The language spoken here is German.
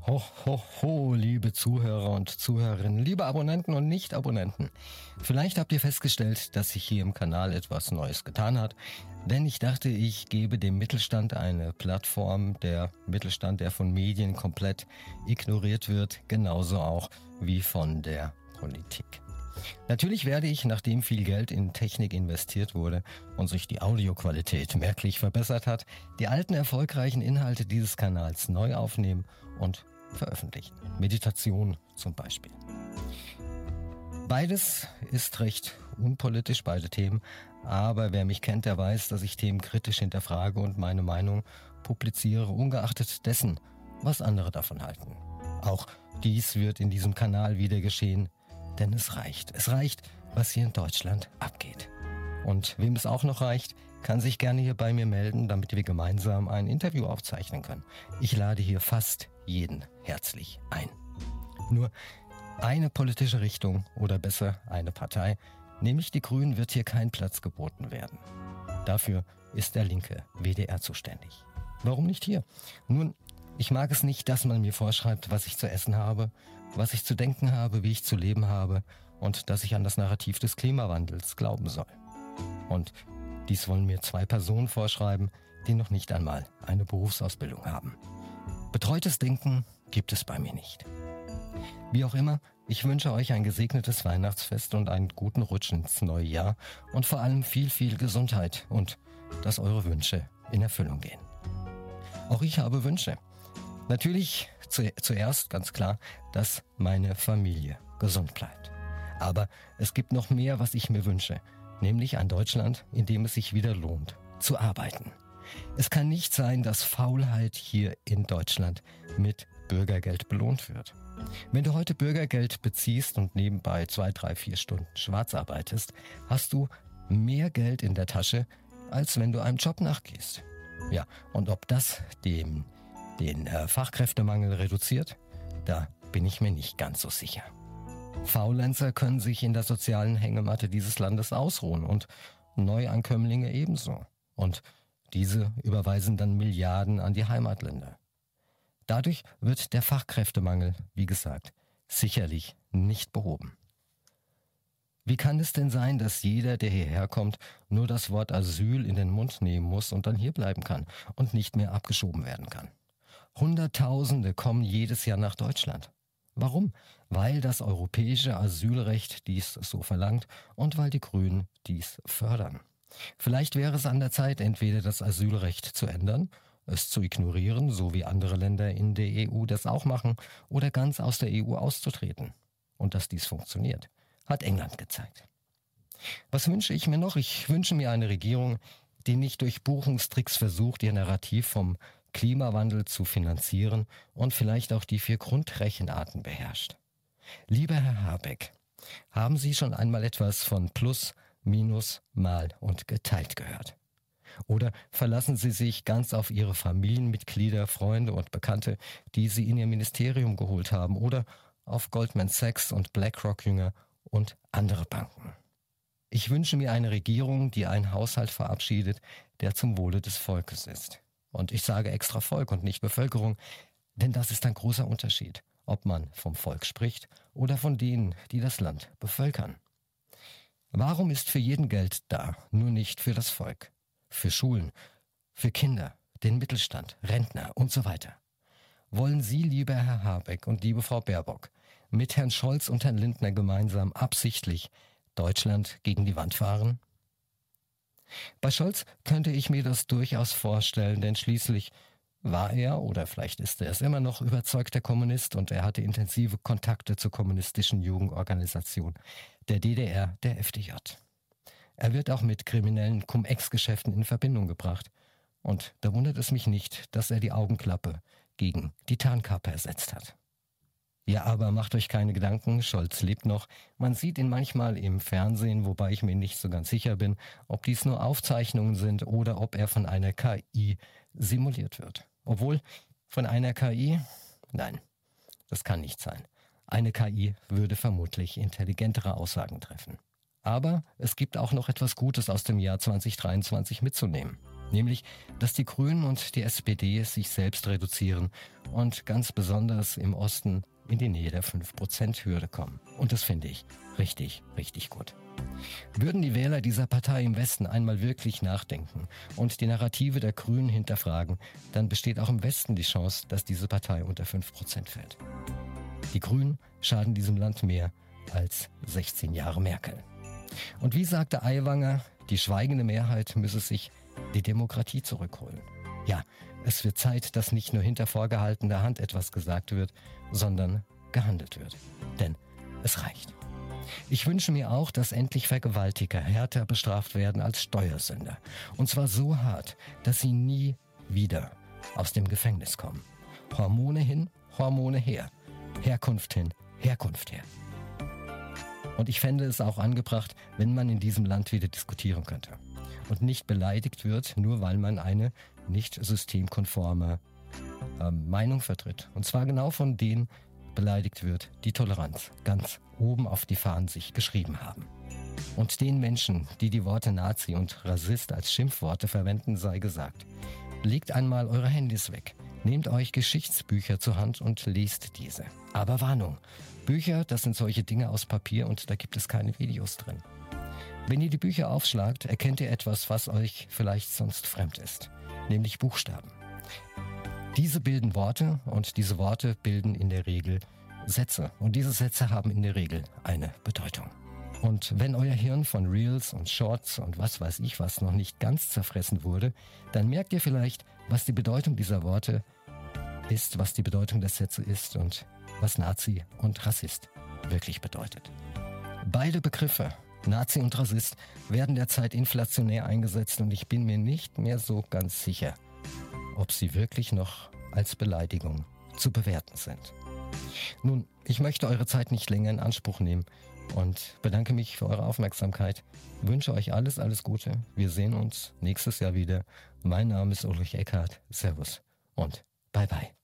Ho, ho, ho, liebe Zuhörer und Zuhörerinnen, liebe Abonnenten und Nicht-Abonnenten. Vielleicht habt ihr festgestellt, dass sich hier im Kanal etwas Neues getan hat, denn ich dachte, ich gebe dem Mittelstand eine Plattform, der Mittelstand, der von Medien komplett ignoriert wird, genauso auch wie von der Politik. Natürlich werde ich, nachdem viel Geld in Technik investiert wurde und sich die Audioqualität merklich verbessert hat, die alten erfolgreichen Inhalte dieses Kanals neu aufnehmen und veröffentlichen. Meditation zum Beispiel. Beides ist recht unpolitisch, beide Themen, aber wer mich kennt, der weiß, dass ich Themen kritisch hinterfrage und meine Meinung publiziere, ungeachtet dessen, was andere davon halten. Auch dies wird in diesem Kanal wieder geschehen, denn es reicht. Es reicht, was hier in Deutschland abgeht. Und wem es auch noch reicht, kann sich gerne hier bei mir melden, damit wir gemeinsam ein Interview aufzeichnen können. Ich lade hier fast jeden herzlich ein. Nur eine politische Richtung oder besser eine Partei, nämlich die Grünen, wird hier kein Platz geboten werden. Dafür ist der linke WDR zuständig. Warum nicht hier? Nun, ich mag es nicht, dass man mir vorschreibt, was ich zu essen habe, was ich zu denken habe, wie ich zu leben habe und dass ich an das Narrativ des Klimawandels glauben soll. Und dies wollen mir 2 Personen vorschreiben, die noch nicht einmal eine Berufsausbildung haben. Betreutes Denken gibt es bei mir nicht. Wie auch immer, ich wünsche euch ein gesegnetes Weihnachtsfest und einen guten Rutsch ins neue Jahr und vor allem viel, viel Gesundheit und dass eure Wünsche in Erfüllung gehen. Auch ich habe Wünsche. Natürlich zuerst ganz klar, dass meine Familie gesund bleibt. Aber es gibt noch mehr, was ich mir wünsche, nämlich ein Deutschland, in dem es sich wieder lohnt, zu arbeiten. Es kann nicht sein, dass Faulheit hier in Deutschland mit Bürgergeld belohnt wird. Wenn du heute Bürgergeld beziehst und nebenbei 2, 3, 4 Stunden schwarz arbeitest, hast du mehr Geld in der Tasche, als wenn du einem Job nachgehst. Ja, und ob das den Fachkräftemangel reduziert, da bin ich mir nicht ganz so sicher. Faulenzer können sich in der sozialen Hängematte dieses Landes ausruhen und Neuankömmlinge ebenso. Und diese überweisen dann Milliarden an die Heimatländer. Dadurch wird der Fachkräftemangel, wie gesagt, sicherlich nicht behoben. Wie kann es denn sein, dass jeder, der hierher kommt, nur das Wort Asyl in den Mund nehmen muss und dann hier bleiben kann und nicht mehr abgeschoben werden kann? Hunderttausende kommen jedes Jahr nach Deutschland. Warum? Weil das europäische Asylrecht dies so verlangt und weil die Grünen dies fördern. Vielleicht wäre es an der Zeit, entweder das Asylrecht zu ändern, es zu ignorieren, so wie andere Länder in der EU das auch machen, oder ganz aus der EU auszutreten. Und dass dies funktioniert, hat England gezeigt. Was wünsche ich mir noch? Ich wünsche mir eine Regierung, die nicht durch Buchungstricks versucht, ihr Narrativ vom Klimawandel zu finanzieren und vielleicht auch die 4 Grundrechenarten beherrscht. Lieber Herr Habeck, haben Sie schon einmal etwas von Plus, Minus, Mal und geteilt gehört? Oder verlassen Sie sich ganz auf Ihre Familienmitglieder, Freunde und Bekannte, die Sie in Ihr Ministerium geholt haben, oder auf Goldman Sachs und BlackRock-Jünger und andere Banken? Ich wünsche mir eine Regierung, die einen Haushalt verabschiedet, der zum Wohle des Volkes ist. Und ich sage extra Volk und nicht Bevölkerung, denn das ist ein großer Unterschied, ob man vom Volk spricht oder von denen, die das Land bevölkern. Warum ist für jeden Geld da, nur nicht für das Volk? Für Schulen, für Kinder, den Mittelstand, Rentner und so weiter. Wollen Sie, lieber Herr Habeck und liebe Frau Baerbock, mit Herrn Scholz und Herrn Lindner gemeinsam absichtlich Deutschland gegen die Wand fahren? Bei Scholz könnte ich mir das durchaus vorstellen, denn schließlich war er, oder vielleicht ist er es immer noch, überzeugter Kommunist und er hatte intensive Kontakte zur kommunistischen Jugendorganisation der DDR, der FDJ. Er wird auch mit kriminellen Cum-Ex-Geschäften in Verbindung gebracht. Und da wundert es mich nicht, dass er die Augenklappe gegen die Tarnkappe ersetzt hat. Ja, aber macht euch keine Gedanken, Scholz lebt noch. Man sieht ihn manchmal im Fernsehen, wobei ich mir nicht so ganz sicher bin, ob dies nur Aufzeichnungen sind oder ob er von einer KI simuliert wird. Obwohl, von einer KI? Nein, das kann nicht sein. Eine KI würde vermutlich intelligentere Aussagen treffen. Aber es gibt auch noch etwas Gutes aus dem Jahr 2023 mitzunehmen. Nämlich, dass die Grünen und die SPD sich selbst reduzieren und ganz besonders im Osten in die Nähe der 5%-Hürde kommen. Und das finde ich richtig, richtig gut. Würden die Wähler dieser Partei im Westen einmal wirklich nachdenken und die Narrative der Grünen hinterfragen, dann besteht auch im Westen die Chance, dass diese Partei unter 5% fällt. Die Grünen schaden diesem Land mehr als 16 Jahre Merkel. Und wie sagte Aiwanger, die schweigende Mehrheit müsse sich die Demokratie zurückholen. Ja, es wird Zeit, dass nicht nur hinter vorgehaltener Hand etwas gesagt wird, sondern gehandelt wird. Denn es reicht. Ich wünsche mir auch, dass endlich Vergewaltiger härter bestraft werden als Steuersünder. Und zwar so hart, dass sie nie wieder aus dem Gefängnis kommen. Hormone hin, Hormone her. Herkunft hin, Herkunft her. Und ich fände es auch angebracht, wenn man in diesem Land wieder diskutieren könnte und nicht beleidigt wird, nur weil man eine nicht systemkonforme Meinung vertritt. Und zwar genau von denen beleidigt wird, die Toleranz ganz oben auf die Fahnen sich geschrieben haben. Und den Menschen, die die Worte Nazi und Rassist als Schimpfworte verwenden, sei gesagt: Legt einmal eure Handys weg, nehmt euch Geschichtsbücher zur Hand und lest diese. Aber Warnung, Bücher, das sind solche Dinge aus Papier und da gibt es keine Videos drin. Wenn ihr die Bücher aufschlagt, erkennt ihr etwas, was euch vielleicht sonst fremd ist, nämlich Buchstaben. Diese bilden Worte und diese Worte bilden in der Regel Sätze. Und diese Sätze haben in der Regel eine Bedeutung. Und wenn euer Hirn von Reels und Shorts und was weiß ich was noch nicht ganz zerfressen wurde, dann merkt ihr vielleicht, was die Bedeutung dieser Worte ist, was die Bedeutung der Sätze ist und was Nazi und Rassist wirklich bedeutet. Beide Begriffe, Nazi und Rassist, werden derzeit inflationär eingesetzt und ich bin mir nicht mehr so ganz sicher, ob sie wirklich noch als Beleidigung zu bewerten sind. Nun, ich möchte eure Zeit nicht länger in Anspruch nehmen und bedanke mich für eure Aufmerksamkeit. Wünsche euch alles Gute. Wir sehen uns nächstes Jahr wieder. Mein Name ist Ulrich Eckhardt. Servus und bye bye.